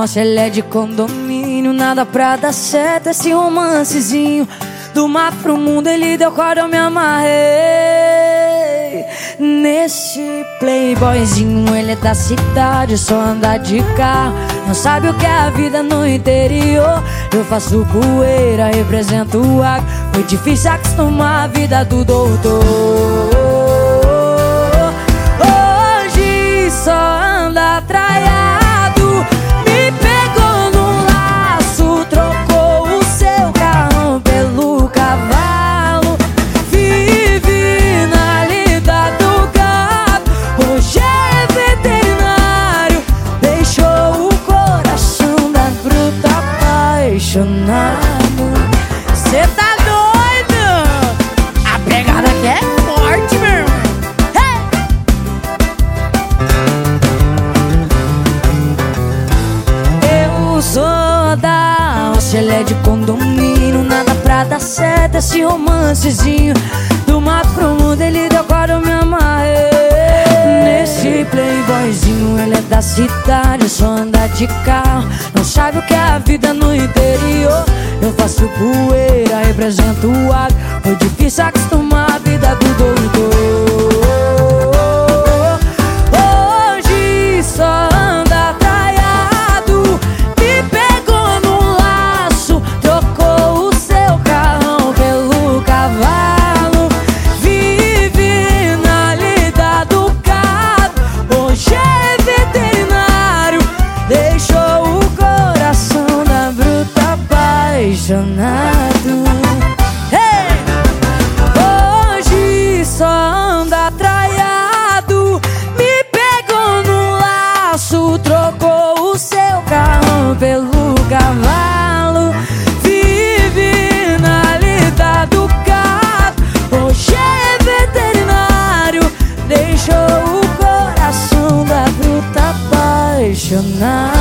nossa, ele é de condomínio, nada pra dar certo, esse romancezinho. Do mato pro mundo ele deu corda, eu me amarrei nesse playboyzinho. Ele é da cidade, só anda de carro, não sabe o que é a vida no interior. Eu faço poeira, represento o agro. Foi difícil acostumar a vida do doutor. Hoje só anda atraiado, me pegou no laço, trocou o seu carrão pelo cavalo. Vive na lida do gado, hoje é veterinário. Deixou o coração da bruta apaixonado. Cê tá doido? A pegada aqui é forte, meu irmão. Eu sou da onça, ele é de condomínio, nada pra dar certo, esse romancezinho. Do mato pro mundo ele deu corda, eu me amarrei nesse playboyzinho. Ele é da cidade, só anda de carro, não sabe o que é a vida no interior. Eu faço poeira, represento o agro. Foi difícil acostumar a vida do doutor. Hoje só anda atraiado, me pegou no laço, trocou o seu carrão pelo cavalo. Vive na lida do gado, hoje é veterinário. Deixou o coração da bruta apaixonado. Hey! Hoje só anda atraiado, me pegou no laço, trocou o seu carrão pelo cavalo. Vive na lida do gado, hoje é veterinário. Deixou o coração da bruta apaixonado.